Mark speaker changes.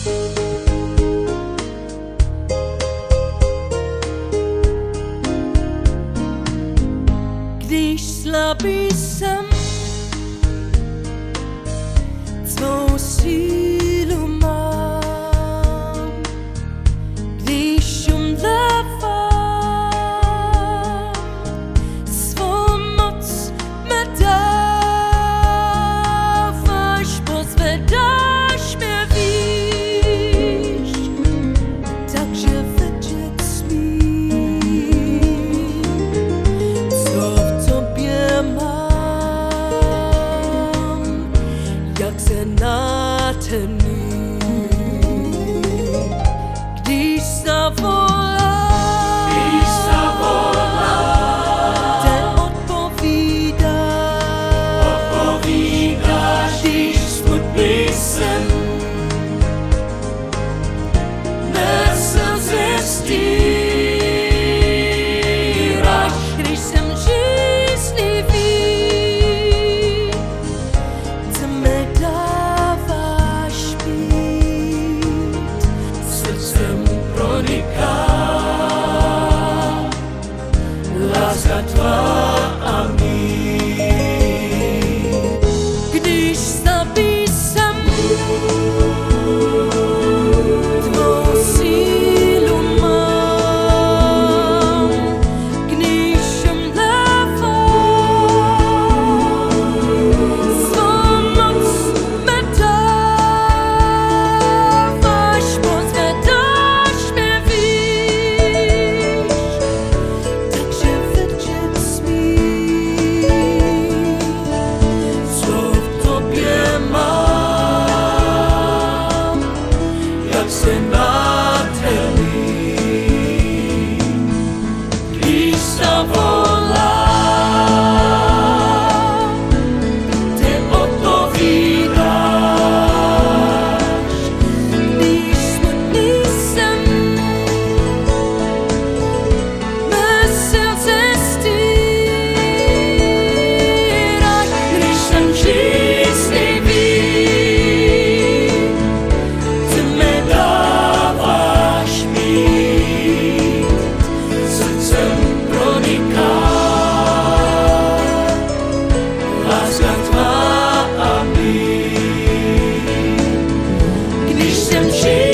Speaker 1: Když slabý jsem, svou sílu mám, když umdlávám, svou moc me dáváš, pozvedáš mě výš, takže vědět smím, co v tobě mám, jak se natemní, když zavolám, ten odpovídáš, když smutný jsem, mé slzy stíráš, když jsem žíznivý, ty mi dáváš být, srdcem proniká láska tvá a mír. Když slabý jsem, tvou sílu mám, když umdlávám, svou moc me dáváš, pozvedáš mě výš, takže vědět smím, co v tobě mám, jak se natemní, když zavolám, ty odpovídáš, když smutný jsem, mé slzy stíráš, když jsem žíznivý, ty mi dáváš mít, srdcem proniká láska tvá a mír. Když jsem